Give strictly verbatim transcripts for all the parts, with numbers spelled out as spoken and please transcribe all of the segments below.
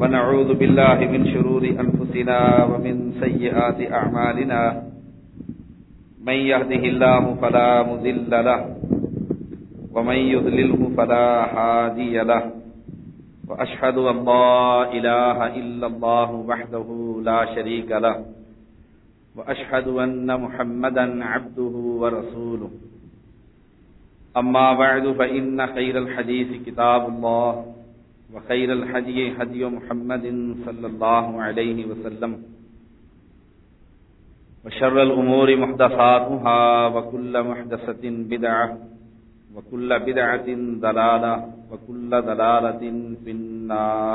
ونعوذ بالله من شرور أنفسنا ومن سيئات أعمالنا من يهده الله فلا مضل له ومن يضلله فلا هادي له وأشهد أن لا إله إلا الله وحده لا شريك له وأشهد أن محمدا عبده ورسوله أما بعد فإن خير الحديث كتاب الله وخير الهدي هدي محمد صلى الله عليه وسلم وشر الأمور محدثاتها وكل محدثة بدعة وكل بدعة ضلالة وكل ضلالة في النار.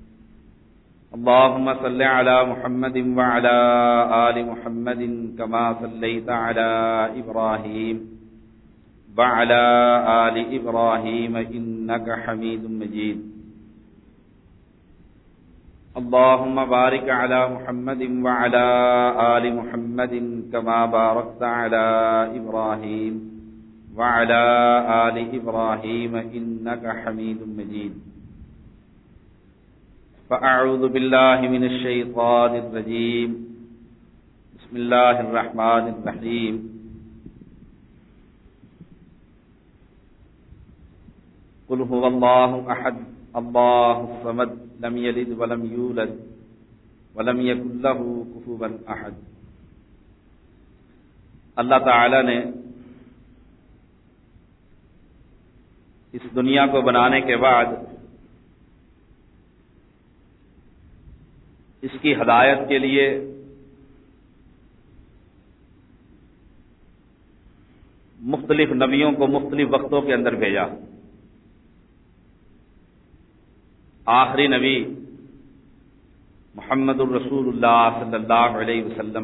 اللهم صل على محمد وعلى آل محمد كما صليت على إبراهيم وعلى آل إبراهيم إنك حميد مجيد. اللهم بارك على محمد وعلى آل محمد كما باركت على إبراهيم وعلى آل إبراهيم إنك حميد مجيد. فأعوذ بالله من الشيطان الرجيم. بسم الله الرحمن الرحيم. قل هو الله أحد الله الصمد لم يلد ولم يولد ولم يكن له كفوا أحد. اللہ تعالی نے اس دنیا کو بنانے کے بعد اس کی ہدایت کے لیے مختلف نبیوں کو مختلف وقتوں کے اندر بھیجا. آخری نبی محمد الرسول اللہ صلی اللہ علیہ وسلم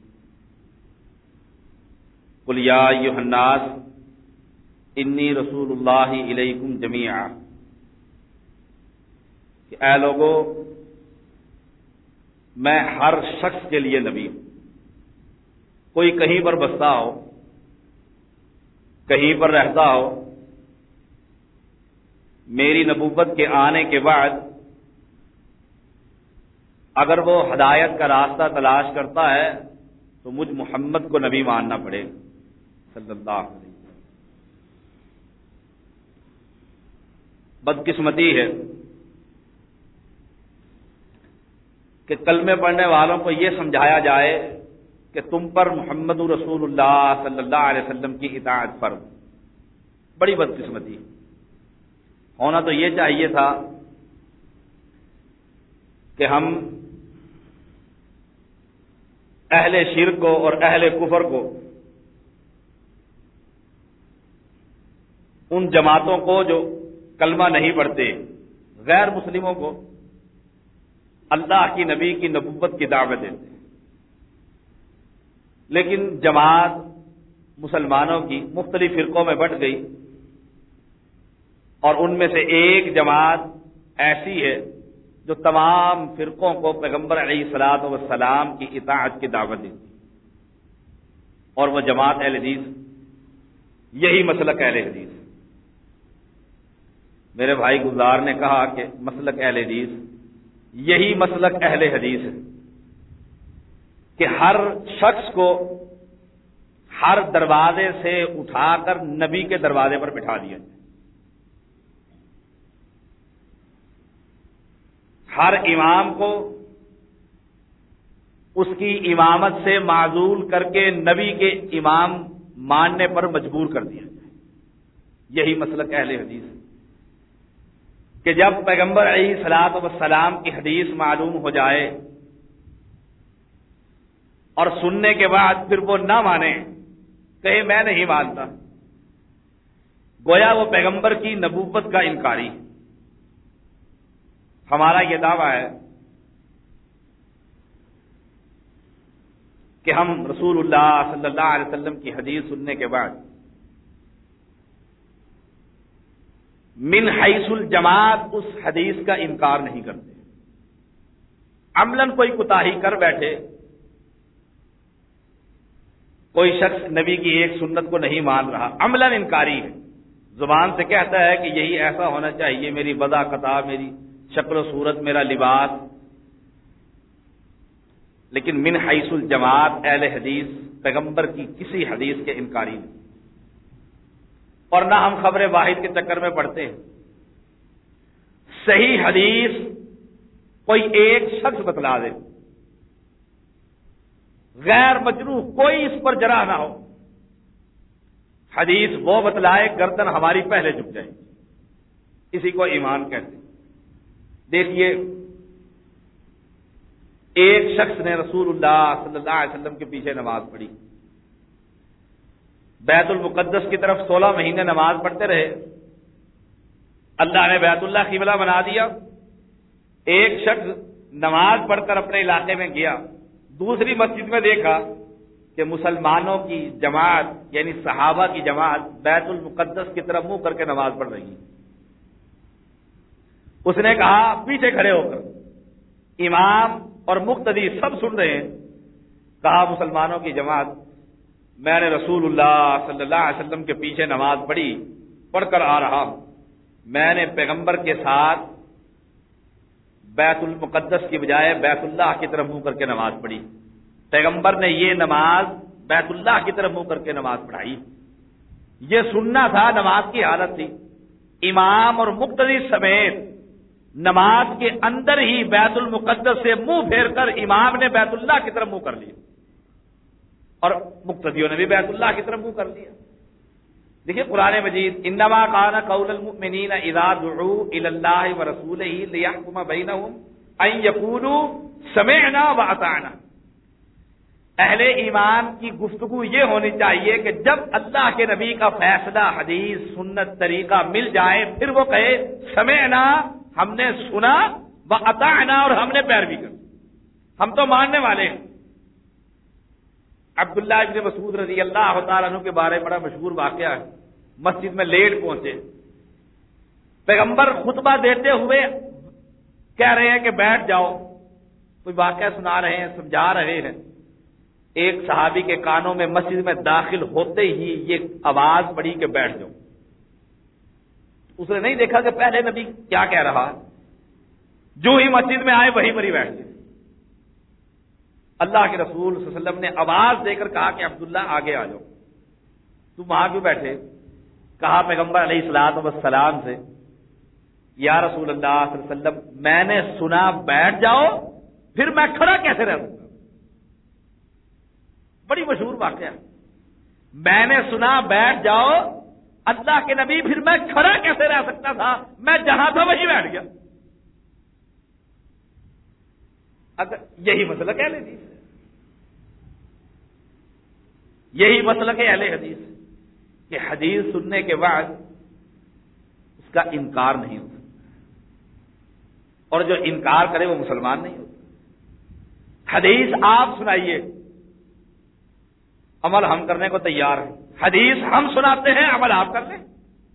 قل یا ایھا الناس انی رسول اللہ الیکم جمیعا، کہ اے لوگو میں ہر شخص کے لیے نبی ہوں. کوئی کہیں پر بستا ہو، کہیں پر رہتا ہو، میری نبوت کے آنے کے بعد اگر وہ ہدایت کا راستہ تلاش کرتا ہے تو مجھ محمد کو نبی ماننا پڑے صلی اللہ علیہ وسلم. بدقسمتی ہے کہ کلمے پڑھنے والوں کو یہ سمجھایا جائے کہ تم پر محمد رسول اللہ صلی اللہ علیہ وسلم کی اطاعت فرض. بڑی بدقسمتی ہے. ہونا تو یہ چاہیے تھا کہ ہم اہل شرک کو اور اہل کفر کو، ان جماعتوں کو جو کلمہ نہیں پڑھتے، غیر مسلموں کو اللہ کی نبی کی نبوت کی دعوت دیتے ہیں. لیکن جماعت مسلمانوں کی مختلف فرقوں میں بٹ گئی، اور ان میں سے ایک جماعت ایسی ہے جو تمام فرقوں کو پیغمبر علیہ الصلوۃ والسلام کی اطاعت کی دعوت دیتی، اور وہ جماعت اہل حدیث. یہی مسلک اہل حدیث. میرے بھائی گلزار نے کہا کہ مسلک اہل حدیث، یہی مسلک اہل حدیث ہے کہ ہر شخص کو ہر دروازے سے اٹھا کر نبی کے دروازے پر بٹھا دیا جائے. ہر امام کو اس کی امامت سے معزول کر کے نبی کے امام ماننے پر مجبور کر دیا جائے. یہی مسلک اہل حدیث ہے کہ جب پیغمبر علیہ الصلوۃ والسلام کی حدیث معلوم ہو جائے اور سننے کے بعد پھر وہ نہ مانے، کہے میں نہیں مانتا، گویا وہ پیغمبر کی نبوت کا انکاری. ہمارا یہ دعویٰ ہے کہ ہم رسول اللہ صلی اللہ علیہ وسلم کی حدیث سننے کے بعد من حیث الجماعت اس حدیث کا انکار نہیں کرتے. عملاً کوئی کوتاہی کر بیٹھے، کوئی شخص نبی کی ایک سنت کو نہیں مان رہا، عملاً انکاری ہے، زبان سے کہتا ہے کہ یہی ایسا ہونا چاہیے، میری وضع قطع، میری شکل و صورت میرا لباس، لیکن من حیث الجماعت اہل حدیث پیغمبر کی کسی حدیث کے انکاری نہیں، اور نہ ہم خبر واحد کے چکر میں پڑتے ہیں۔ صحیح حدیث کوئی ایک شخص بتلا دے، غیر مجروح کوئی اس پر جرح نہ ہو، حدیث وہ بتلائے گردن ہماری پہلے جھک جائے، اسی کو ایمان کہتے ہیں۔ دیکھیے، ایک شخص نے رسول اللہ صلی اللہ علیہ وسلم کے پیچھے نماز پڑھی، بیت المقدس کی طرف سولہ مہینے نماز پڑھتے رہے، اللہ نے بیت اللہ قبلہ بنا دیا۔ ایک شخص نماز پڑھ کر اپنے علاقے میں گیا، دوسری مسجد میں دیکھا کہ مسلمانوں کی جماعت یعنی صحابہ کی جماعت بیت المقدس کی طرف منہ کر کے نماز پڑھ رہی ہے۔ اس نے کہا پیچھے کھڑے ہو کر، امام اور مقتدی سب سن رہے ہیں، کہا مسلمانوں کی جماعت، میں نے رسول اللہ صلی اللہ علیہ وسلم کے پیچھے نماز پڑھی، پڑھ کر آ رہا ہوں، میں نے پیغمبر کے ساتھ بیت المقدس کی بجائے بیت اللہ کی طرف منہ کر کے نماز پڑھی، پیغمبر نے یہ نماز بیت اللہ کی طرف منہ کر کے نماز پڑھائی۔ یہ سننا تھا، نماز کی حالت تھی، امام اور مقتدی سمیت نماز کے اندر ہی بیت المقدس سے منہ پھیر کر امام نے بیت اللہ کی طرف منہ کر لیا اور مقتدیوں نے بھی بیت اللہ کی طرف منہ کر لیا۔ دیکھیے قرآن مجید، انما کان قول المؤمنین اذا دعوا الی اللہ ورسولہ لیحکم بینہم ان یقولوا سمعنا واطعنا، اہل ایمان کی گفتگو یہ ہونی چاہیے کہ جب اللہ کے نبی کا فیصلہ، حدیث، سنت، طریقہ مل جائے پھر وہ کہے سمعنا، ہم نے سنا، واطعنا، اور ہم نے پیروی کر، ہم تو ماننے والے ہیں۔ عبداللہ ابن مسعود رضی اللہ تعالیٰ عنہ کے بارے میں بڑا مشہور واقعہ ہے، مسجد میں لیٹ پہنچے، پیغمبر خطبہ دیتے ہوئے کہہ رہے ہیں کہ بیٹھ جاؤ، کوئی واقعہ سنا رہے ہیں، سمجھا رہے ہیں، ایک صحابی کے کانوں میں مسجد میں داخل ہوتے ہی یہ آواز پڑی کہ بیٹھ جاؤ۔ اس نے نہیں دیکھا کہ پہلے نبی کیا کہہ رہا، جو ہی مسجد میں آئے وہیں پر ہی بیٹھ گئے۔ اللہ کے رسول صلی اللہ علیہ وسلم نے آواز دے کر کہا کہ عبداللہ آگے آ جاؤ، تم وہاں کیوں بیٹھے؟ کہا پیغمبر علیہ الصلوۃ والسلام سے، یا رسول اللہ صلی اللہ علیہ وسلم، میں نے سنا بیٹھ جاؤ، پھر میں کھڑا کیسے رہ سکتا؟ بڑی مشہور واقعہ، میں نے سنا بیٹھ جاؤ، اللہ کے نبی، پھر میں کھڑا کیسے رہ سکتا تھا؟ میں جہاں تھا وہیں بیٹھ گیا۔ اگر یہی مسلک ہے اہل حدیث، یہی مسلک ہے اہل حدیث کہ حدیث سننے کے بعد اس کا انکار نہیں ہوتا، اور جو انکار کرے وہ مسلمان نہیں ہوتا۔ حدیث آپ سنائیے، عمل ہم کرنے کو تیار ہیں، حدیث ہم سناتے ہیں، عمل آپ کر لیں۔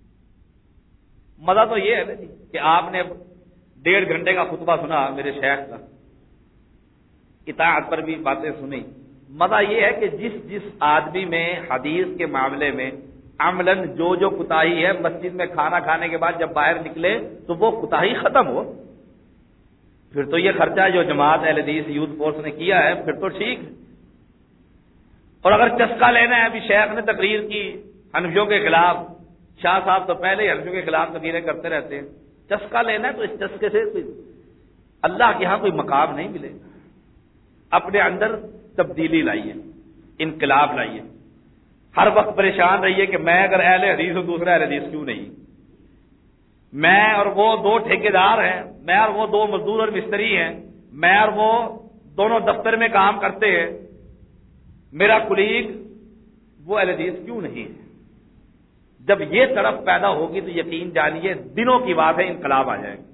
مزہ تو یہ ہے کہ آپ نے ڈیڑھ گھنٹے کا خطبہ سنا میرے شیخ کا، اطاعت پر بھی باتیں سنی، مزہ یہ ہے کہ جس جس آدمی میں حدیث کے معاملے میں عملاً جو جو کوتاہی ہے، مسجد میں کھانا کھانے کے بعد جب باہر نکلے تو وہ کوتاہی ختم ہو، پھر تو یہ خرچہ جو جماعت اہل حدیث یوتھ فورس نے کیا ہے پھر تو ٹھیک ہے۔ اور اگر چسکا لینا ہے، ابھی شیخ نے تقریر کی حنفیوں کے خلاف، شاہ صاحب تو پہلے ہی حنفیوں کے خلاف تقریریں کرتے رہتے ہیں، چسکا لینا ہے تو اس چسکے سے کوئی اللہ کے ہاں کوئی مقام نہیں ملے۔ اپنے اندر تبدیلی لائیے، انقلاب لائیے، ہر وقت پریشان رہیے کہ میں اگر اہل حدیث ہوں دوسرا اہل حدیث کیوں نہیں، میں اور وہ دو ٹھیکیدار ہیں، میں اور وہ دو مزدور اور مستری ہیں، میں اور وہ دونوں دفتر میں کام کرتے ہیں، میرا کلیگ وہ اہل حدیث کیوں نہیں ہے؟ جب یہ طرف پیدا ہوگی تو یقین جانیے دنوں کی بات ہے، انقلاب آ جائے گا۔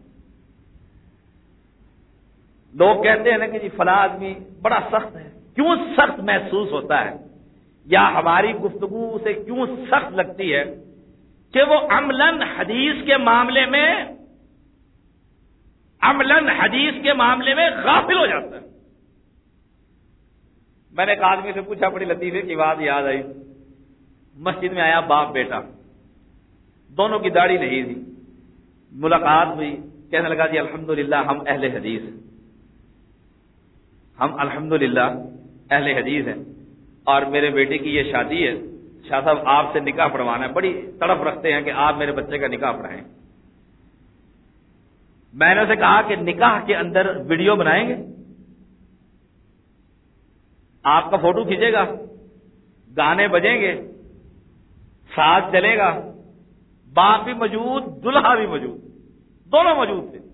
لوگ کہتے ہیں نا کہ جی فلاں آدمی بڑا سخت ہے، کیوں سخت محسوس ہوتا ہے یا ہماری گفتگو اسے کیوں سخت لگتی ہے؟ کہ وہ عملاً حدیث کے معاملے میں عملاً حدیث کے معاملے میں غافل ہو جاتا ہے۔ میں نے ایک آدمی سے پوچھا، بڑی لطیفے کی بات یاد آئی، مسجد میں آیا باپ بیٹا، دونوں کی داڑھی نہیں تھی، ملاقات ہوئی، کہنے لگا جی الحمدللہ ہم اہل حدیث ہیں، ہم الحمدللہ اہل حدیث ہیں، اور میرے بیٹے کی یہ شادی ہے، شاہ صاحب آپ سے نکاح پڑھوانا ہے، بڑی تڑپ رکھتے ہیں کہ آپ میرے بچے کا نکاح پڑھائیں۔ میں نے اسے کہا کہ نکاح کے اندر ویڈیو بنائیں گے، آپ کا فوٹو کھینچے گا، گانے بجیں گے، ساز چلے گا، باپ بھی موجود، دلہا بھی موجود، دونوں موجود تھے۔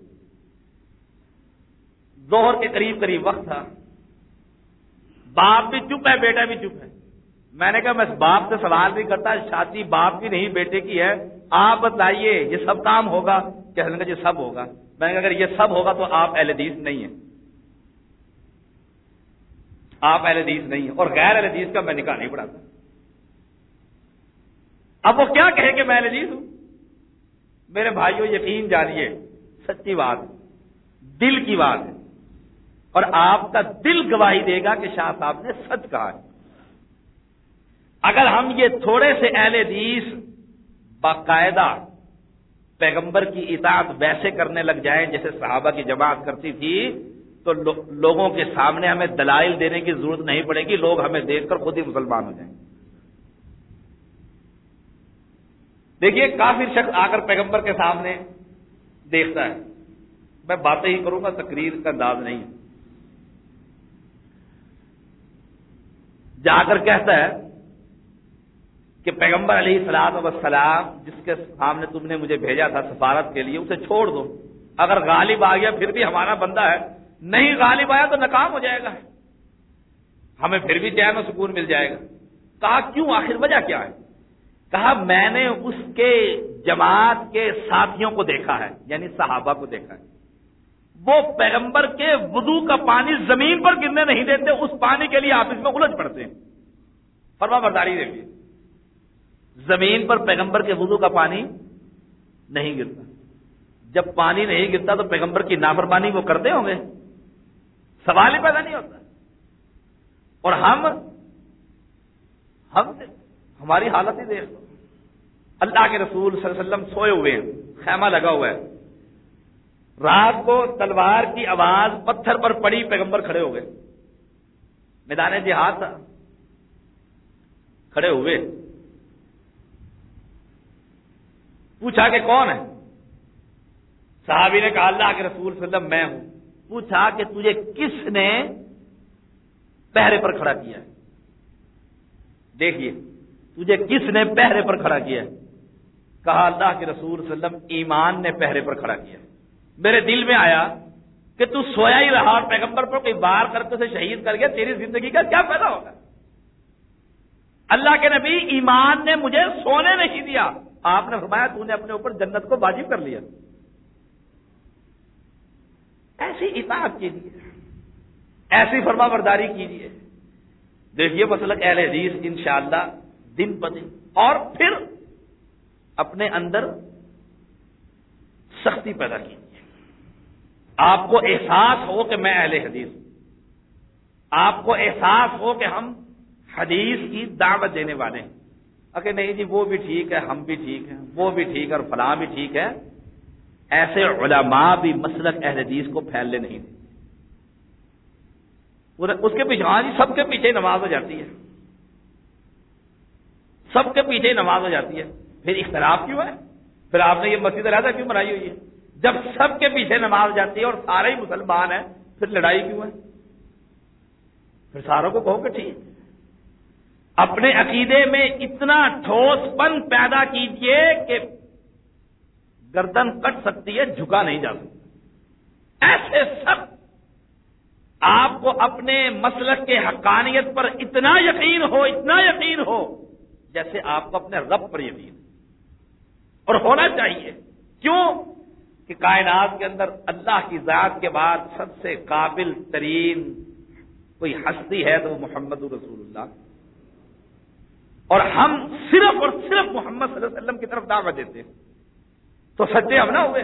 ظہر کے قریب قریب وقت تھا، باپ بھی چپ ہے، بیٹا بھی چپ ہے۔ میں نے کہا میں باپ سے سوال نہیں کرتا، شادی باپ کی نہیں بیٹے کی ہے، آپ بتائیے یہ سب کام ہوگا؟ کہنے لگا یہ سب ہوگا۔ میں نے کہا اگر یہ سب ہوگا تو آپ اہل حدیث نہیں ہیں، آپ اہل حدیث نہیں ہیں، اور غیر اہل حدیث کا میں نکاح نہیں پڑھاتا۔ اب وہ کیا کہے کہ میں اہل حدیث ہوں؟ میرے بھائیوں یقین جانیے سچی بات، دل کی بات ہے، اور آپ کا دل گواہی دے گا کہ شاہ صاحب نے سچ کہا ہے۔ اگر ہم یہ تھوڑے سے اہل حدیث باقاعدہ پیغمبر کی اطاعت ویسے کرنے لگ جائیں جیسے صحابہ کی جماعت کرتی تھی، تو لو لوگوں کے سامنے ہمیں دلائل دینے کی ضرورت نہیں پڑے گی، لوگ ہمیں دیکھ کر خود ہی مسلمان ہو جائیں گے۔ دیکھیے کافر شخص آ کر پیغمبر کے سامنے دیکھتا ہے، میں باتیں ہی کروں گا، تقریر کا انداز نہیں ہے، جا کر کہتا ہے کہ پیغمبر علیہ الصلوۃ والسلام جس کے سامنے تم نے مجھے بھیجا تھا سفارت کے لیے، اسے چھوڑ دو، اگر غالب آ گیا پھر بھی ہمارا بندہ ہے، نہیں غالب آیا تو ناکام ہو جائے گا، ہمیں پھر بھی چین و سکون مل جائے گا۔ کہا کیوں، آخر وجہ کیا ہے؟ کہا میں نے اس کے جماعت کے ساتھیوں کو دیکھا ہے، یعنی صحابہ کو دیکھا ہے، وہ پیغمبر کے وضو کا پانی زمین پر گرنے نہیں دیتے، اس پانی کے لیے آپس میں الجھ پڑتے ہیں۔ فرما برداری دیکھیے، زمین پر پیغمبر کے وضو کا پانی نہیں گرتا، جب پانی نہیں گرتا تو پیغمبر کی نافرمانی وہ کرتے ہوں گے؟ سوال ہی پیدا نہیں ہوتا۔ اور ہم ہم ہماری حالت ہی دیکھ لو، اللہ کے رسول صلی اللہ علیہ وسلم سوئے ہوئے ہیں، خیمہ لگا ہوا ہے، رات کو تلوار کی آواز پتھر پر پڑی، پیغمبر کھڑے ہو گئے، میدان جہاد تھا، کھڑے ہوئے، پوچھا کہ کون ہے؟ صحابی نے کہا اللہ کے رسول صلی اللہ علیہ وسلم میں ہوں۔ پوچھا کہ تجھے کس نے پہرے پر کھڑا کیا ہے؟ دیکھیے تجھے کس نے پہرے پر کھڑا کیا ہے؟ کہا اللہ کے رسول صلی اللہ علیہ وسلم ایمان نے پہرے پر کھڑا کیا۔ میرے دل میں آیا کہ تو سویا ہی رہا اور پیغمبر پر کوئی بار کر کے اسے شہید کر گیا، تیری زندگی کا کیا فائدہ ہوگا؟ اللہ کے نبی ایمان نے مجھے سونے نہیں دیا، آپ نے فرمایا تو نے اپنے اوپر جنت کو واجب کر لیا۔ ایسی اطاعت کیجیے، ایسی فرما برداری کیجیے، دیکھیے مسلک اہل حدیث انشاءاللہ دن بدن، اور پھر اپنے اندر سختی پیدا کیجیے، آپ کو احساس ہو کہ میں اہل حدیث ہوں، آپ کو احساس ہو کہ ہم حدیث کی دعوت دینے والے ہیں۔ اگر نہیں جی وہ بھی ٹھیک ہے، ہم بھی ٹھیک ہیں، وہ بھی ٹھیک ہے اور فلاں بھی ٹھیک ہے، ایسے علماء بھی مسلک اہل حدیث کو پھیلنے نہیں دیتے۔ اس کے پیچھے ہاں جی سب کے پیچھے نماز ہو جاتی ہے، سب کے پیچھے نماز ہو جاتی ہے، پھر اختلاف کیوں ہے؟ پھر آپ نے یہ مسجد علیحدہ کیوں بنائی ہوئی ہے؟ جب سب کے پیچھے نماز جاتی ہے اور سارے ہی مسلمان ہیں، پھر لڑائی کیوں ہے؟ پھر ساروں کو کہو کہ ٹھیک۔ اپنے عقیدے میں اتنا ٹھوس پن پیدا کیجئے کہ گردن کٹ سکتی ہے، جھکا نہیں جا سکتا۔ ایسے سب آپ کو اپنے مسلک کے حقانیت پر اتنا یقین ہو، اتنا یقین ہو جیسے آپ کو اپنے رب پر یقین، اور ہونا چاہیے۔ کیوں کہ کائنات کے اندر اللہ کی ذات کے بعد سب سے قابل ترین کوئی ہستی ہے تو وہ محمد رسول اللہ، اور ہم صرف اور صرف محمد صلی اللہ علیہ وسلم کی طرف دعوت دیتے ہیں، تو سچے ہم نہ ہوئے۔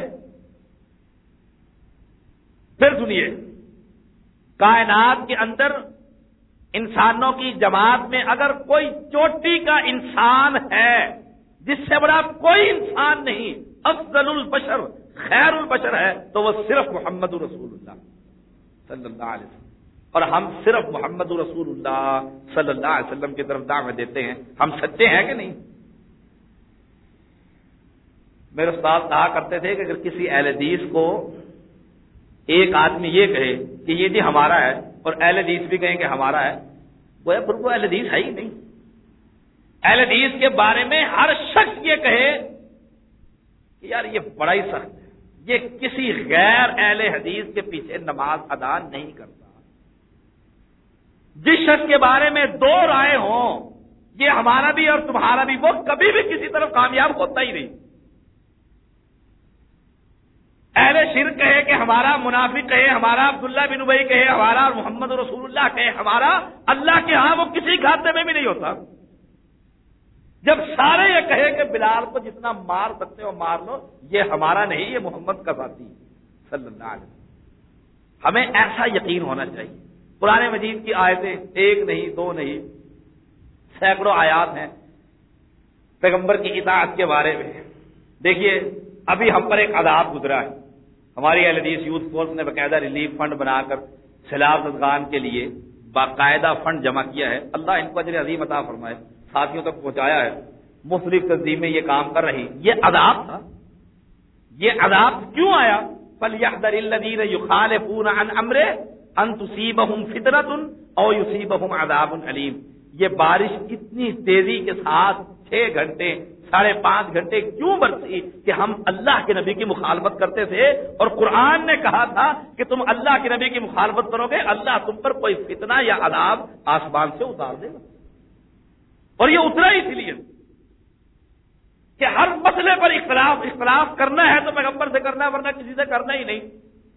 پھر سنیے، کائنات کے اندر انسانوں کی جماعت میں اگر کوئی چوٹی کا انسان ہے جس سے بڑا کوئی انسان نہیں، افضل البشر خیر البشر ہے تو وہ صرف محمد رسول اللہ صلی اللہ علیہ وسلم، اور ہم صرف محمد رسول اللہ صلی اللہ علیہ وسلم کی طرف دعوت دیتے ہیں. ہم سچے ہیں کہ نہیں؟ میرے استاد کہا کرتے تھے کہ اگر کسی اہل حدیث کو ایک آدمی یہ کہے کہ یہ جی ہمارا ہے اور اہل حدیث بھی کہیں کہ ہمارا ہے، وہ پھر وہ اہل حدیث ہے ہی نہیں. اہل حدیث کے بارے میں ہر شخص یہ کہے کہ یار یہ بڑا ہی سخت ہے، یہ کسی غیر اہل حدیث کے پیچھے نماز ادا نہیں کرتا. جس شخص کے بارے میں دو رائے ہوں، یہ ہمارا بھی اور تمہارا بھی، وہ کبھی بھی کسی طرف کامیاب ہوتا ہی نہیں. اہل شرک کہے کہ ہمارا، منافق کہے ہمارا، عبداللہ بن ابی کہے ہمارا، اور محمد رسول اللہ کہے ہمارا، اللہ کے ہاں وہ کسی کھاتے میں بھی نہیں ہوتا. جب سارے یہ کہے کہ بلال کو جتنا مار سکتے ہو مار لو، یہ ہمارا نہیں، یہ محمد کا ذاتی صلی اللہ علیہ وسلم. ہمیں ایسا یقین ہونا چاہیے. قرآن مجید کی آیتیں ایک نہیں دو نہیں سینکڑوں آیات ہیں پیغمبر کی اطاعت کے بارے میں. دیکھیے ابھی ہم پر ایک عذاب گزرا ہے. ہماری اہل حدیث یوتھ فورس نے باقاعدہ ریلیف فنڈ بنا کر سیلاب زدگان کے لیے باقاعدہ فنڈ جمع کیا ہے. اللہ ان کو اجر عظیم عطا فرمائے. ساتھیوں تک پہنچایا ہے. مختلف تنظیمیں یہ کام کر رہی. یہ عذاب تھا. یہ عذاب کیوں آیا؟ فَلْيَحْذَرِ الَّذِينَ يُخَالِفُونَ عَنْ أَمْرِهِ أَن تُصِيبَهُمْ فِتْنَةٌ أَوْ يُصِيبَهُمْ عَذَابٌ أَلِيمٌ. یہ بارش اتنی تیزی کے ساتھ چھ گھنٹے ساڑھے پانچ گھنٹے کیوں برسی کہ ہم اللہ کے نبی کی مخالفت کرتے تھے، اور قرآن نے کہا تھا کہ تم اللہ کے نبی کی مخالفت کرو گے اللہ تم پر کوئی فتنہ یا عذاب آسمان سے اتار دے گا. اور یہ اترا ہی اس لیے کہ ہر مسئلے پر اختلاف اختلاف کرنا ہے تو پیغمبر سے کرنا ہے، ورنہ کسی سے کرنا ہی نہیں.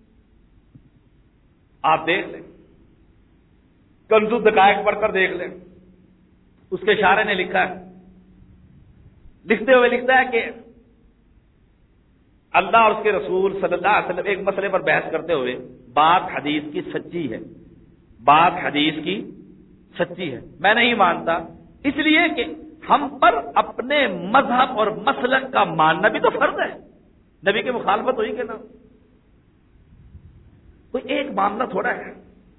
آپ دیکھ لیں، کنز الدقائق پڑھ کر دیکھ لیں، اس کے اشارے نے لکھا ہے، لکھتے ہوئے لکھتا ہے کہ اللہ اور اس کے رسول صلی اللہ علیہ وسلم ایک مسئلے پر بحث کرتے ہوئے بات حدیث کی سچی ہے، بات حدیث کی سچی ہے، میں نہیں مانتا، اس لیے کہ ہم پر اپنے مذہب اور مسلک کا ماننا بھی تو فرض ہے. نبی کی مخالفت ہوئی کہ نہ، کوئی ایک معاملہ تھوڑا ہے.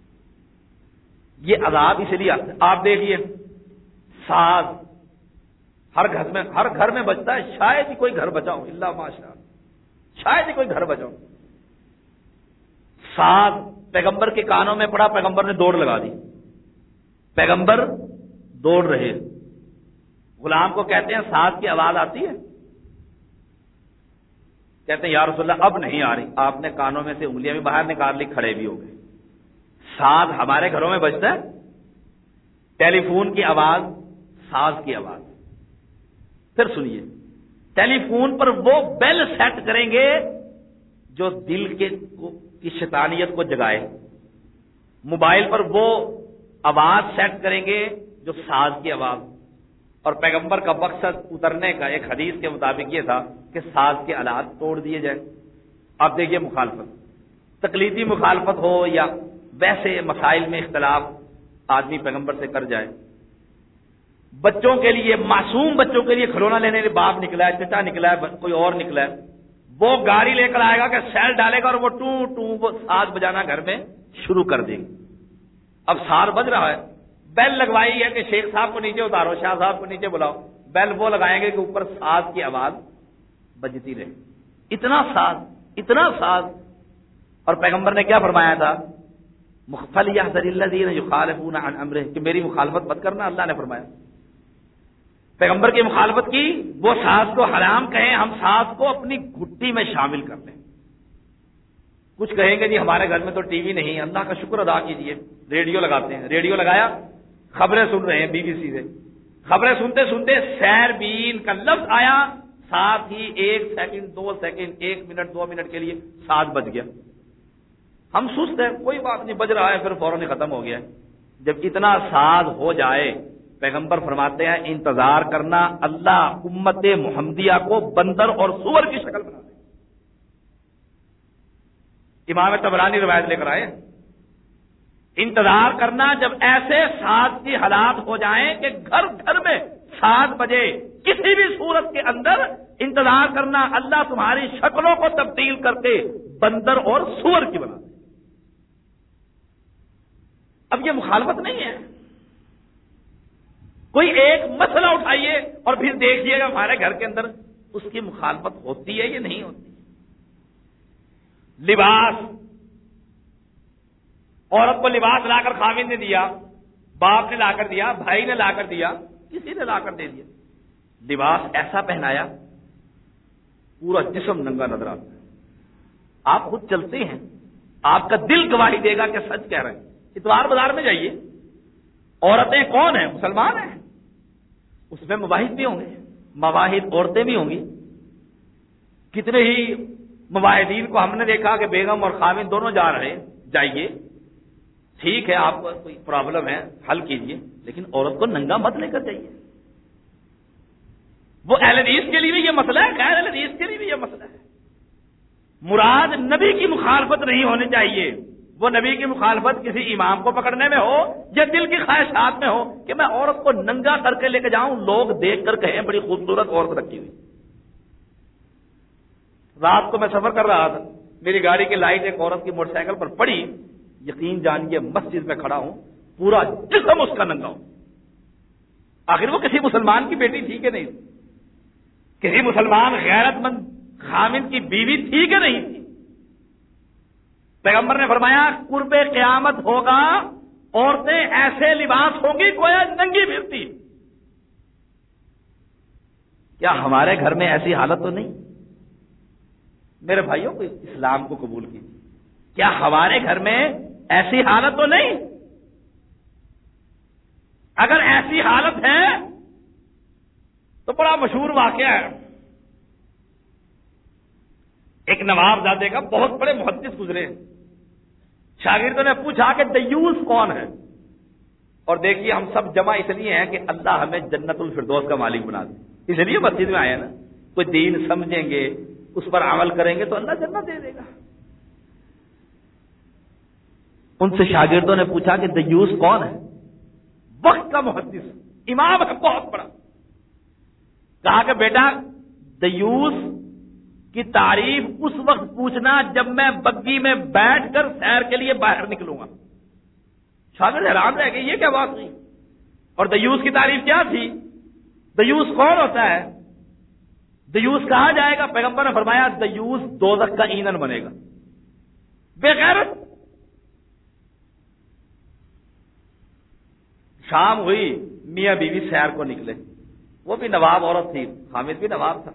یہ عذاب اس لیے آتا ہے. آپ دیکھیے ساز ہر گھر میں ہر گھر میں بجتا ہے، شاید ہی کوئی گھر بچا ہو، اللہ ماشاء، شاید ہی کوئی گھر بچا ہو. ساز پیغمبر کے کانوں میں پڑا، پیغمبر نے دوڑ لگا دی. پیغمبر دوڑ رہے، غلام کو کہتے ہیں ساز کی آواز آتی ہے؟ کہتے ہیں یا رسول اللہ اب نہیں آ رہی. آپ نے کانوں میں سے انگلیاں بھی باہر نکال لی، کھڑے بھی ہو گئے. ساز ہمارے گھروں میں بجتا ہے، ٹیلی فون کی آواز ساز کی آواز. پھر سنیے، ٹیلی فون پر وہ بیل سیٹ کریں گے جو دل کے کی شیطانیت کو جگائے، موبائل پر وہ آواز سیٹ کریں گے جو ساز کی آواز. اور پیغمبر کا مقصد اترنے کا ایک حدیث کے مطابق یہ تھا کہ ساز کے آلات توڑ دیے جائیں. آپ دیکھیے مخالفت، تقلیدی مخالفت ہو یا ویسے مسائل میں اختلاف آدمی پیغمبر سے کر جائے. بچوں کے لیے، معصوم بچوں کے لیے کھلونا لینے کے باپ نکلا ہے، چچا نکلا ہے، کوئی اور نکلا ہے، وہ گاڑی لے کر آئے گا کہ سیل ڈالے گا اور وہ ٹو ٹو وہ ساز بجانا گھر میں شروع کر دیں گے. اب ساز بج رہا ہے، بیل لگوائی ہے کہ شیخ صاحب کو نیچے اتارو، شاہ صاحب کو نیچے بلاؤ، بیل وہ لگائیں گے کہ اوپر ساز کی آواز بجتی رہے. اتنا ساز، اتنا ساز. اور پیغمبر نے کیا فرمایا تھا؟ فَلْيَحْذَرِ الَّذِينَ يُخَالِفُونَ عَنْ أَمْرِهِ، کہ میری مخالفت مت کرنا. اللہ نے فرمایا پیغمبر کی مخالفت کی، وہ ساز کو حرام کہیں، ہم ساز کو اپنی گھٹی میں شامل کر لیں. کچھ کہیں گے جی ہمارے گھر میں تو ٹی وی نہیں، اللہ کا شکر ادا کیجئے، ریڈیو لگاتے ہیں. ریڈیو لگایا، خبریں سن رہے ہیں بی بی سی سے، خبریں سنتے سنتے سیر بین کا لفظ آیا، ساتھ ہی ایک سیکنڈ دو سیکنڈ ایک منٹ دو منٹ کے لیے ساز بج گیا. ہم سست ہیں، کوئی بات نہیں، بج رہا ہے، پھر فوراً ختم ہو گیا. جب اتنا ساز ہو جائے، پیغمبر فرماتے ہیں انتظار کرنا، اللہ امت محمدیہ کو بندر اور سور کی شکل بنا دے. امام طبرانی روایت لے کر آئے، انتظار کرنا جب ایسے ساز کی حالات ہو جائیں کہ گھر گھر میں سات بجے کسی بھی صورت کے اندر انتظار کرنا اللہ تمہاری شکلوں کو تبدیل کر کے بندر اور سور کی بنا دے۔ اب یہ مخالفت نہیں ہے، کوئی ایک مسئلہ اٹھائیے اور پھر دیکھیے گا ہمارے گھر کے اندر اس کی مخالفت ہوتی ہے یا نہیں ہوتی۔ لباس، عورت کو لباس لا کر خاوند نے دیا، باپ نے لا کر دیا، بھائی نے لا کر دیا، کسی نے لا کر دے دیا، لباس ایسا پہنایا پورا جسم ننگا نظر آتا ہے۔ آپ خود چلتے ہیں، آپ کا دل گواہی دے گا کہ سچ کہہ رہے ہیں۔ اتوار بازار میں جائیے، عورتیں کون ہیں؟ مسلمان ہیں، اس میں مواحد بھی ہوں گے، مواحد عورتیں بھی ہوں گی۔ کتنے ہی مواحدین کو ہم نے دیکھا کہ بیگم اور خاوند دونوں جا رہے، جائیے ٹھیک ہے، آپ کو کوئی پرابلم ہے حل کیجئے، لیکن عورت کو ننگا مت لے کر جائیے۔ وہ اہل حدیث کے لیے بھی یہ مسئلہ ہے، غیر اہل حدیث کے لیے بھی یہ مسئلہ ہے۔ مراد نبی کی مخالفت نہیں ہونی چاہیے، وہ نبی کی مخالفت کسی امام کو پکڑنے میں ہو یا دل کی خواہشات میں ہو کہ میں عورت کو ننگا کر کے لے کے جاؤں، لوگ دیکھ کر کہیں بڑی خوبصورت عورت رکھی ہوئی۔ رات کو میں سفر کر رہا تھا، میری گاڑی کی لائٹ ایک عورت کی موٹر سائیکل پر پڑی، یقین جانیے مسجد میں کھڑا ہوں، پورا جسم اس کا ننگا ہوں۔ آخر وہ کسی مسلمان کی بیٹی تھی کہ نہیں؟ کسی مسلمان غیرت مند خاوند کی بیوی تھی کہ نہیں تھی؟ پیغمبر نے فرمایا قرب قیامت ہوگا، عورتیں ایسے لباس ہوں گی گویا ننگی پھرتی۔ کیا ہمارے گھر میں ایسی حالت تو نہیں؟ میرے بھائیوں کو اسلام کو قبول کیجیے، کیا ہمارے گھر میں ایسی حالت تو نہیں؟ اگر ایسی حالت ہے تو بڑا مشہور واقعہ ہے، ایک نواب زادے کا، بہت بڑے محدث گزرے، شاگردوں نے پوچھا کہ دیوس کون ہے؟ اور دیکھیے ہم سب جمع اس لیے ہیں کہ اللہ ہمیں جنت الفردوس کا مالک بنا دے، اس لیے مسجد میں آئے نا، کوئی دین سمجھیں گے، اس پر عمل کریں گے تو اللہ جنت دے دے گا۔ ان سے شاگردوں نے پوچھا کہ دیوس کون ہے؟ وقت کا محدث امام ہے بہت بڑا، کہا کہ بیٹا دیوس کی تعریف اس وقت پوچھنا جب میں بگی میں بیٹھ کر سیر کے لیے باہر نکلوں گا۔ شاگرد حیران رہ گئے، یہ کیا بات ہوئی؟ اور دیوس کی تعریف کیا تھی؟ دیوس کون ہوتا ہے؟ دیوس کہا جائے گا؟ پیغمبر نے فرمایا دیوس دوزخ کا ایندھن بنے گا، بے غیرت۔ شام ہوئی، میاں بیوی سیر کو نکلے، وہ بھی نواب عورت تھی، حامد بھی نواب تھا۔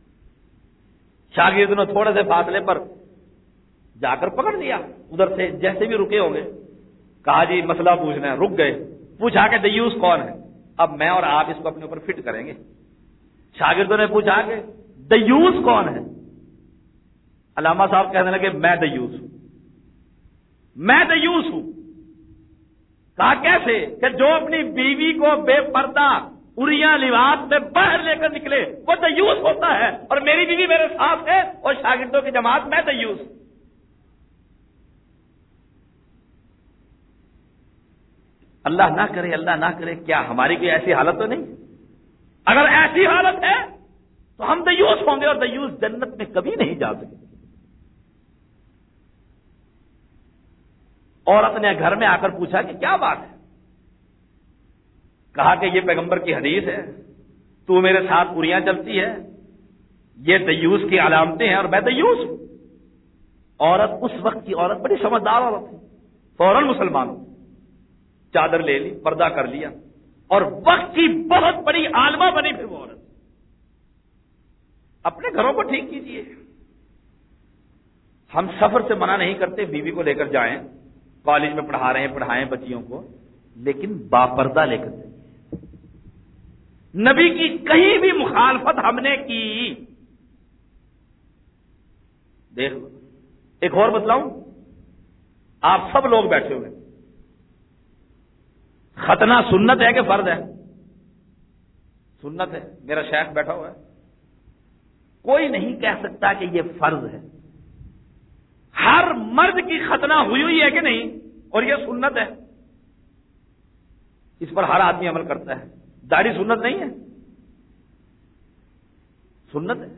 شاگرد نے تھوڑے سے فاصلے پر جا کر پکڑ لیا، ادھر سے جیسے بھی رکے ہوں گے، کہا جی مسئلہ پوچھنا ہے، رک گئے، پوچھا کہ دیوس کون ہے؟ اب میں اور آپ اس کو اپنے اوپر فٹ کریں گے۔ شاگردوں نے پوچھا کہ دیوس کون ہے؟ علامہ صاحب کہنے لگے میں دیوس ہوں، میں دیوس ہوں۔ کہا کیسے؟ کہ جو اپنی بیوی کو بے پردہ اریاں لباس میں باہر لے کر نکلے وہ دیوس ہوتا ہے، اور میری بیوی میرے ساتھ ہے اور شاگردوں کی جماعت میں دیوس۔ اللہ نہ کرے، اللہ نہ کرے، کیا ہماری کوئی ایسی حالت تو نہیں؟ اگر ایسی حالت ہے تو ہم دیوس ہوں گے، اور دیوس جنت میں کبھی نہیں جا سکتے۔ عورت نے گھر میں آ کر پوچھا کہ کیا بات ہے؟ کہا کہ یہ پیغمبر کی حدیث ہے، تو میرے ساتھ پوریاں چلتی ہے، یہ دیوس کی علامتیں ہیں اور میں دیوس ہوں۔ عورت اس وقت کی عورت بڑی سمجھدار عورت تھی، فوراً مسلمان چادر لے لی، پردہ کر لیا، اور وقت کی بہت بڑی عالمہ بنی۔ پھر وہ عورت اپنے گھروں کو ٹھیک کیجیے۔ ہم سفر سے منع نہیں کرتے، بیوی کو لے کر جائیں، کالج میں پڑھا رہے ہیں پڑھائیں بچیوں کو، لیکن باپردہ لے کر جائیں۔ نبی کی کہیں بھی مخالفت ہم نے کی، دیکھ لو۔ ایک اور بتلاؤں، آپ سب لوگ بیٹھے ہوئے، ختنہ سنت ہے کہ فرض ہے؟ سنت ہے، میرا شیخ بیٹھا ہوا ہے، کوئی نہیں کہہ سکتا کہ یہ فرض ہے۔ ہر مرد کی ختنہ ہوئی ہوئی ہے کہ نہیں؟ اور یہ سنت ہے، اس پر ہر آدمی عمل کرتا ہے۔ داڑھی سنت نہیں ہے؟ سنت ہے.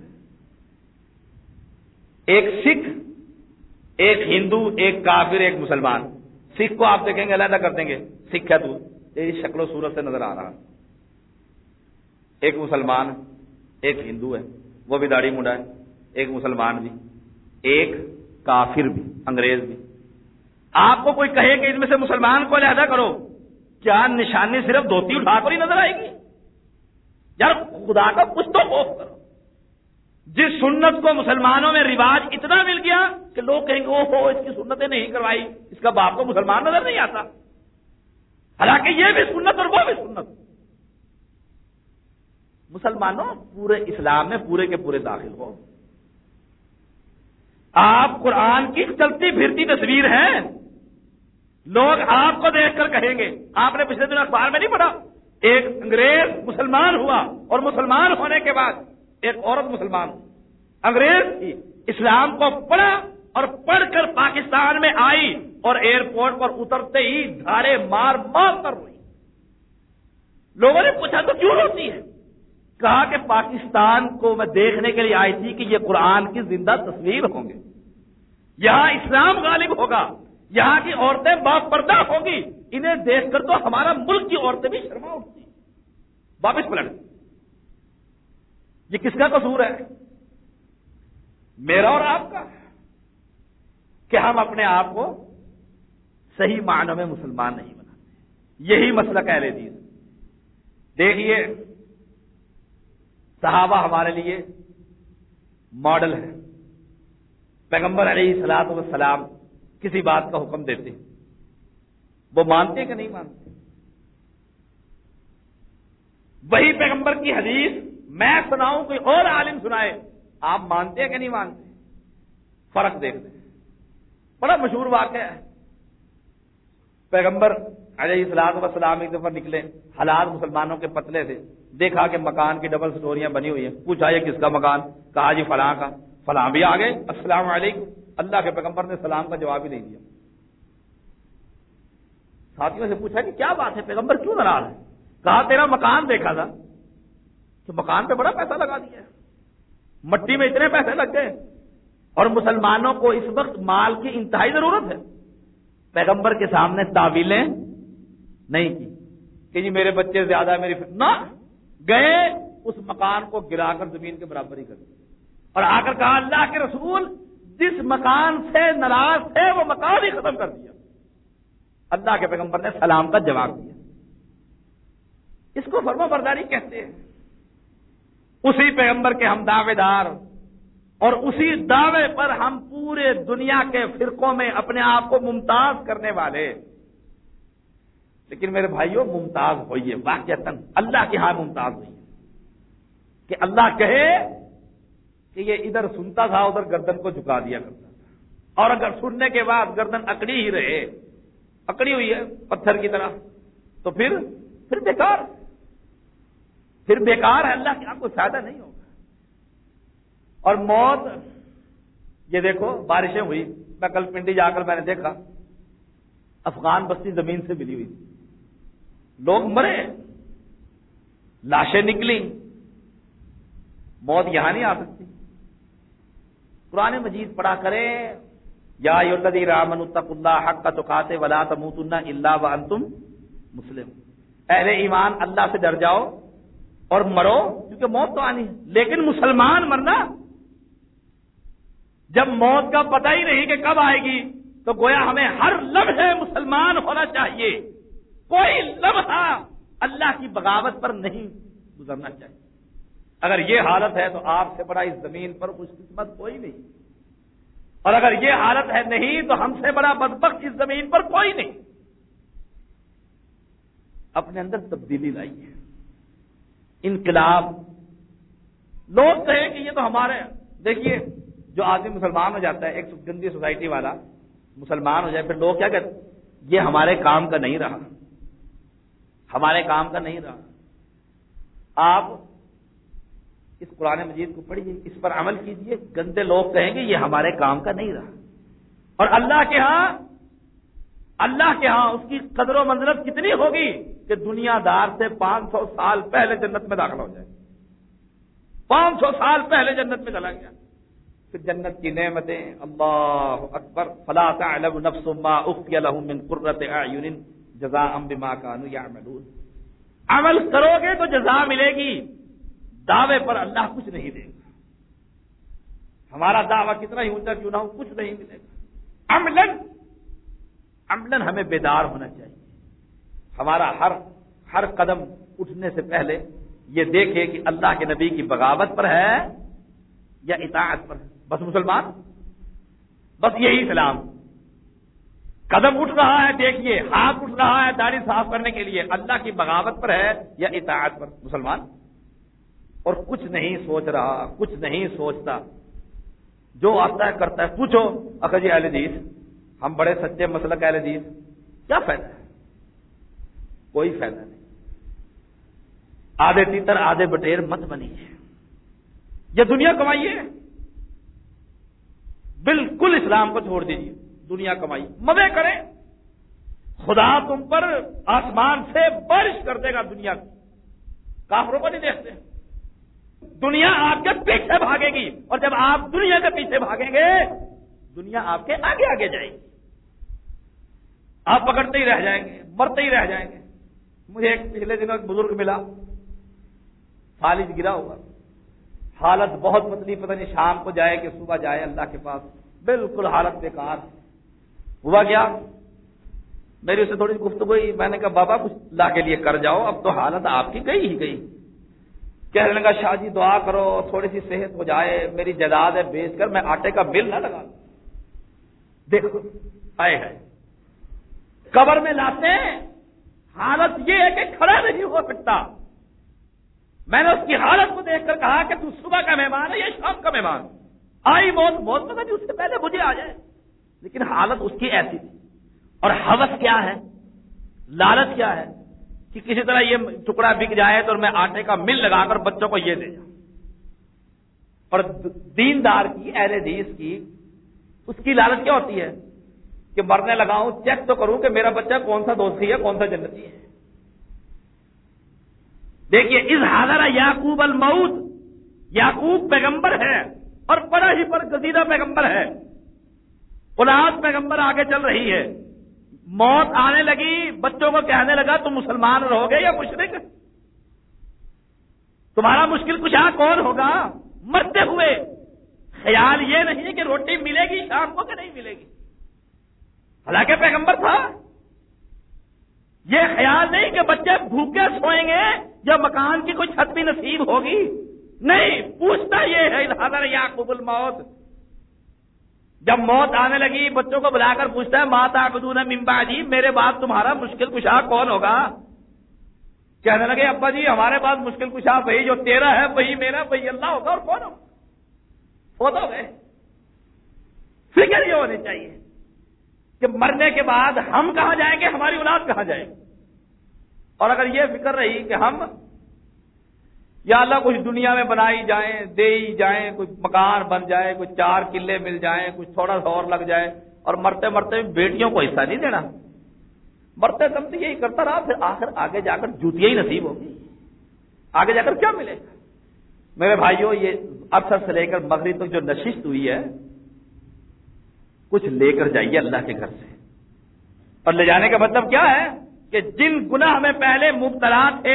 ایک سکھ، ایک ہندو، ایک کافر، ایک مسلمان. سکھ کو آپ دیکھیں گے علیحدہ کر دیں گے، سکھ ہے تو تیری شکل و صورت سے نظر آ رہا. ایک مسلمان، ایک ہندو ہے وہ بھی داڑھی منڈا ہے، ایک مسلمان بھی، ایک کافر بھی، انگریز بھی. آپ کو کوئی کہے کہ اس میں سے مسلمان کو علیحدہ کرو، کیا نشانی صرف دھوتی اٹھا کر ہی نظر آئے گی؟ یار خدا کا کچھ تو خوف کرو. جس سنت کو مسلمانوں میں رواج اتنا مل گیا کہ لوگ کہیں گے او ہو اس کی سنتیں نہیں کروائی، اس کا باپ کو مسلمان نظر نہیں آتا، حالانکہ یہ بھی سنت اور وہ بھی سنت. مسلمانوں پورے اسلام میں پورے کے پورے داخل ہو. آپ قرآن کی چلتی پھرتی تصویر ہیں. لوگ آپ کو دیکھ کر کہیں گے، آپ نے پچھلے دن اخبار میں نہیں پڑھا ایک انگریز مسلمان ہوا اور مسلمان ہونے کے بعد ایک عورت مسلمان ہوئی. انگریز تھی، اسلام کو پڑھا اور پڑھ کر پاکستان میں آئی اور ایئرپورٹ پر اترتے ہی دھاڑے مار مار کر ہوئی. لوگوں نے پوچھا تو کیوں روتی ہے؟ کہا کہ پاکستان کو میں دیکھنے کے لیے آئی تھی کہ یہ قرآن کی زندہ تصویر ہوں گے، یہاں اسلام غالب ہوگا، یہاں کی عورتیں باپردہ ہوں گی. انہیں دیکھ کر تو ہمارا ملک کی عورتیں بھی شرما اٹھتی. واپس پلٹ. یہ کس کا قصور ہے؟ میرا اور آپ کا، کہ ہم اپنے آپ کو صحیح معنوں میں مسلمان نہیں بناتے. یہی مسلک اہل حدیث. دیکھیے صحابہ ہمارے لیے ماڈل ہے. پیغمبر علیہ الصلوۃ والسلام کسی بات کا حکم دیتے ہیں، وہ مانتے کہ نہیں مانتے؟ وہی پیغمبر کی حدیث میں سناؤں کوئی اور عالم سنائے، آپ مانتے ہیں کہ نہیں مانتے؟ فرق دیکھتے ہیں. بڑا مشہور واقعہ ہے. پیغمبر علیہ الصلوۃ والسلام ایک دفعہ نکلے، حالات مسلمانوں کے پتلے تھے، دیکھا کہ مکان کی ڈبل سٹوریاں بنی ہوئی ہیں. پوچھا یہ کس کا مکان؟ کہا جی فلاں کا. فلاں بھی آ گئے، السلام علیکم. اللہ کے پیغمبر نے سلام کا جواب ہی نہیں دیا. ساتھیوں سے پوچھا کہ کیا بات ہے، پیغمبر کیوں ناراض ہے؟ کہا تیرا مکان دیکھا تھا تو مکان پہ بڑا پیسہ لگا دیا، مٹی میں اتنے پیسے لگ گئے، اور مسلمانوں کو اس وقت مال کی انتہائی ضرورت ہے. پیغمبر کے سامنے تعویلیں نہیں کی کہ جی میرے بچے زیادہ میری فکر نہ، گئے اس مکان کو گرا کر زمین کے برابر ہی کر دیا اور آ کر کہا اللہ کے رسول جس مکان سے ناراض تھے وہ مکان ہی ختم کر دیا. اللہ کے پیغمبر نے سلام کا جواب دیا. اس کو فرما برداری کہتے ہیں. اسی پیغمبر کے ہم دعوے دار اور اسی دعوے پر ہم پورے دنیا کے فرقوں میں اپنے آپ کو ممتاز کرنے والے. لیکن میرے بھائیوں ممتاز ہوئیے، واقعتاً اللہ کے ہاں ممتاز ہوئیے کہ اللہ کہے کہ یہ ادھر سنتا تھا ادھر گردن کو جھکا دیا کرتا تھا، اور اگر سننے کے بعد گردن اکڑی ہی رہے، اکڑی ہوئی ہے پتھر کی طرح، تو پھر پھر بیکار پھر بیکار ہے. اللہ کے ہاں کوئی فائدہ نہیں ہوگا. اور موت، یہ دیکھو بارشیں ہوئی، میں کل پنڈی جا کر میں نے دیکھا افغان بستی زمین سے ملی ہوئی تھی، لوگ مرے، لاشیں نکلی. موت یہاں نہیں آ سکتی. قرآن مجید پڑھا کرے، یا ایھا الذین آمنوا اتقوا اللہ حق تقاتہ ولا تموتن الا وانتم مسلمون. اہل ایمان اللہ سے ڈر جاؤ اور مرو، کیونکہ موت تو آنی ہے. لیکن مسلمان مرنا، جب موت کا پتہ ہی نہیں کہ کب آئے گی، تو گویا ہمیں ہر لمحے مسلمان ہونا چاہیے. کوئی لمحہ اللہ کی بغاوت پر نہیں گزرنا چاہیے. اگر یہ حالت ہے تو آپ سے بڑا اس زمین پر خوش قسمت کوئی نہیں، اور اگر یہ حالت ہے نہیں تو ہم سے بڑا بدبخت اس زمین پر کوئی نہیں. اپنے اندر تبدیلی لائیے، انقلاب. لوگ کہیں کہ یہ تو ہمارے، دیکھیے جو آدمی مسلمان ہو جاتا ہے، ایک گندی سوسائٹی والا مسلمان ہو جائے، پھر لوگ کیا کہتے ہیں، یہ ہمارے کام کا نہیں رہا، ہمارے کام کا نہیں رہا. آپ اس قرآن مجید کو پڑھیے، اس پر عمل کیجئے. گندے لوگ کہیں گے یہ ہمارے کام کا نہیں رہا، اور اللہ کے ہاں اللہ کے ہاں اس کی قدر و منزلت کتنی ہوگی کہ دنیا دار سے پانچ سو سال پہلے جنت میں داخل ہو جائے. پانچ سو سال پہلے جنت میں چلا گیا. پھر جنت کی نعمتیں، اللہ اکبر. فلا تعلم نفس ما اخفی لهم من قرۃ اعین جزاء بما كانوا يعملون. عمل کرو گے تو جزا ملے گی، دعوے پر اللہ کچھ نہیں دے گا. ہمارا دعویٰ کتنا ہی اونچا کیوں نہ ہو، کچھ نہیں ملے گا. عملاً عملاً ہمیں بیدار ہونا چاہیے. ہمارا ہر ہر قدم اٹھنے سے پہلے یہ دیکھے کہ اللہ کے نبی کی بغاوت پر ہے یا اطاعت پر ہے. بس مسلمان، بس یہی اسلام. قدم اٹھ رہا ہے، دیکھیے ہاتھ اٹھ رہا ہے داڑھی صاف کرنے کے لیے، اللہ کی بغاوت پر ہے یا اطاعت پر مسلمان. اور کچھ نہیں سوچ رہا، کچھ نہیں سوچتا، جو آتا ہے کرتا ہے. پوچھو اخر جی اہل حدیث، ہم بڑے سچے مسلک اہل حدیث، کیا فائدہ ہے؟ کوئی فائدہ نہیں. آدھے تیتر آدھے بٹیر مت بنیے. یہ دنیا کمائیے، بالکل اسلام کو چھوڑ دیجیے. دنیا کمائی، مزے کریں. خدا تم پر آسمان سے بارش کر دے گا دنیا کی. کافروں کو نہیں دیکھتے. دنیا آپ کے پیچھے بھاگے گی، اور جب آپ دنیا کے پیچھے بھاگیں گے دنیا آپ کے آگے آگے جائے گی. آپ پکڑتے ہی رہ جائیں گے، مرتے ہی رہ جائیں گے. مجھے ایک پچھلے دنوں ایک بزرگ ملا، فالج گرا ہوا، حالت بہت پتلی، پتہ نہیں شام کو جائے کہ صبح جائے اللہ کے پاس، بالکل حالت بیکار. ہوا کیا، میری اسے تھوڑی گفتگو ہوئی. میں نے کہا بابا کچھ اللہ کے لیے کر جاؤ، اب تو حالت آپ کی گئی ہی گئی. کہنے لگا شاہ جی دعا کرو تھوڑی سی صحت ہو جائے، میری جائیداد ہے بیچ کر میں آٹے کا بل نہ لگا. دیکھو آئے ہے قبر میں لاتے ہیں، حالت یہ ہے کہ کھڑا نہیں ہو سکتا. میں نے اس کی حالت کو دیکھ کر کہا کہ تو صبح کا مہمان ہے یا شام کا مہمان. آئی موت، موت میں اس سے پہلے مجھے آ جائے. لیکن حالت اس کی ایسی تھی. اور ہوس کیا ہے، لالچ کیا ہے کہ کسی طرح یہ ٹکڑا بک جائے تو میں آٹے کا مل لگا کر بچوں کو یہ دے جاؤں. اور دیندار کی، اہل حدیث کی، اس کی لالچ کیا ہوتی ہے کہ مرنے لگاؤں چیک تو کروں کہ میرا بچہ کون سا دوستی ہے، کون سا جنتی ہے. دیکھیے اس حاضر یعقوب الموت، یعقوب پیغمبر ہے اور بڑا ہی برگزیدہ پیغمبر ہے. اولاد پیغمبر آگے چل رہی ہے. موت آنے لگی، بچوں کو کہنے لگا تم مسلمان رہو گے یا مشرک؟ تمہارا مشکل کشا کون ہوگا؟ مرتے ہوئے خیال یہ نہیں کہ روٹی ملے گی شام کو کہ نہیں ملے گی. حالانکہ پیغمبر تھا. یہ خیال نہیں کہ بچے بھوکے سوئیں گے یا مکان کی کوئی چھت بھی نصیب ہوگی. نہیں، پوچھتا یہ ہے حضرت یعقوب الموت. جب موت آنے لگی بچوں کو بلا کر پوچھتا ہے ما تعبدون من بعدی، میرے بعد تمہارا مشکل کشا کون ہوگا؟ کہنے لگے ابا جی ہمارے پاس مشکل کشا وہی جو تیرا ہے، وہی میرا، وہی اللہ ہوگا. اور کون ہوگا؟ فوت ہو گئے. فکر یہ ہونی چاہیے کہ مرنے کے بعد ہم کہاں جائیں گے، ہماری اولاد کہاں جائے گی. اور اگر یہ فکر رہی کہ ہم یا اللہ کچھ دنیا میں بنائی جائیں، دے ہی جائیں، کچھ مکان بن جائے، کچھ چار قلعے مل جائیں، کچھ تھوڑا سا اور لگ جائے، اور مرتے مرتے بیٹیوں کو حصہ نہیں دینا، مرتے دم تو یہی کرتا رہا، پھر آخر آگے جا کر جوتیاں ہی نصیب ہوگی. آگے جا کر کیا ملے گا؟ میرے بھائیوں، یہ اکثر سے لے کر مغرب تک جو نشست ہوئی ہے، کچھ لے کر جائیے اللہ کے گھر سے. اور لے جانے کا مطلب کیا ہے کہ جن گناہ میں پہلے مبتلا تھے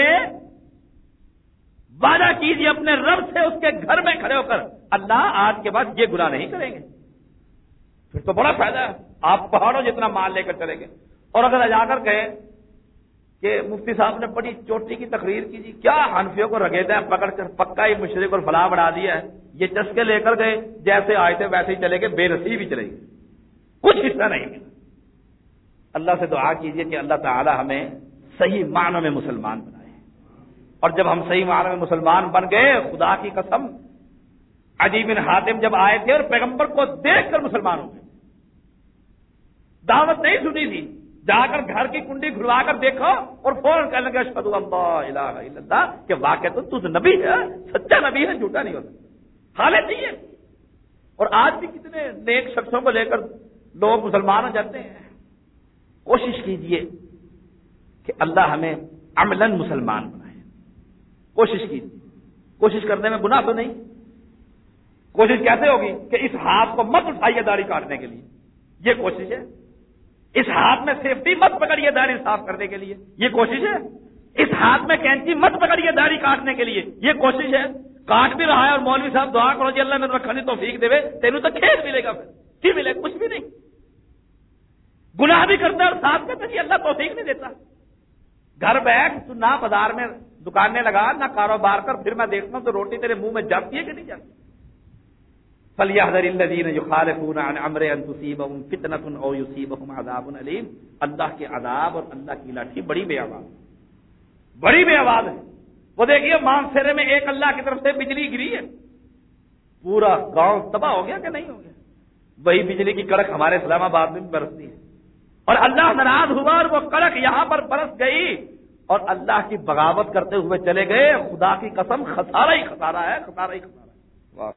وعدہ کیجیے اپنے رب سے اس کے گھر میں کھڑے ہو کر اللہ آج کے بعد یہ گناہ نہیں کریں گے. پھر تو بڑا فائدہ ہے، آپ پہاڑوں جتنا مال لے کر چلیں گے. اور اگر جا کر کہیں کہ مفتی صاحب نے بڑی چوٹی کی تقریر کی جی، کیا حنفیوں کو رگیدہ ہے پکڑ کر پکا ہی مشرک اور فلاح بڑھا دیا ہے، یہ چسکے لے کر گئے، جیسے آئے تھے ویسے ہی چلے گئے، بے نصیب ہی چلے گئے، کچھ حصہ نہیں ملا. اللہ سے دعا کیجیے کہ اللہ تعالی ہمیں صحیح معنوں میں مسلمان بنائے. اور جب ہم صحیح معنوں میں مسلمان بن گئے، خدا کی قسم عدی بن حاتم جب آئے تھے اور پیغمبر کو دیکھ کر مسلمان ہو گئے، دعوت نہیں سنی تھی، جا کر گھر کی کنڈی کھلوا کر دیکھو اور فوراً کہنے لگا اشہد ان لا الہ الا اللہ، کہ واقع تو تو نبی ہے، سچا نبی ہے، جھوٹا نہیں ہوتا. حالت نہیں ہے. اور آج بھی کتنے نیک شخصوں کو لے کر لوگ مسلمان ہو جاتے ہیں. کوشش کیجئے کہ اللہ ہمیں عملاً مسلمان بنائے. کوشش کیجیے. کوشش کرنے میں گناہ تو نہیں؟ کوشش کیسے ہوگی کہ اس ہاتھ کو مت اٹھائیے داڑھی کاٹنے کے لیے، یہ کوشش ہے۔ اس ہاتھ میں سیفٹی مت پکڑیے داڑھی صاف کرنے کے لیے، یہ کوشش ہے۔ اس ہاتھ میں کینچی مت پکڑیے داڑھی کاٹنے کے لیے، یہ کوشش ہے۔ کاٹ بھی رہا ہے اور مولوی صاحب دعا کرو جی اللہ میں رکھنے توفیق دے، تینوں تو کھیل ملے گا، پھر کی ملے گا؟ کچھ بھی نہیں۔ گناہ بھی کرتا ہے اور ساتھ میں جی اللہ توفیق نہیں دیتا۔ گھر بیٹھ تو نہ بازار میں دکانیں لگا نہ کاروبار کر، پھر میں دیکھتا ہوں تو روٹی تیرے منہ میں جاتی ہے کہ نہیں جاتی؟ فَلْيَحْذَرِ الَّذِينَ يُخَالِفُونَ عَنْ أَمْرِهِ أَن تُصِيبَهُمْ فِتْنَةٌ أَوْ يُصِيبَهُمْ عَذَابٌ أَلِيمٌ۔ اللہ کے عذاب اور اللہ کی لاٹھی بڑی بے آواز، بڑی بے آواز ہے۔ وہ دیکھیے مانسیرے میں ایک اللہ کی طرف سے بجلی گری ہے، پورا گاؤں تباہ ہو گیا کہ نہیں ہو گیا؟ وہی بجلی کی کڑک ہمارے اسلام آباد میں برستی ہے، اور اللہ ناراض ہوا اور وہ کڑک یہاں پر برس گئی اور اللہ کی بغاوت کرتے ہوئے چلے گئے۔ خدا کی قسم خسارہ ہی خسارہ ہے، خسارہ ہی خسارہ۔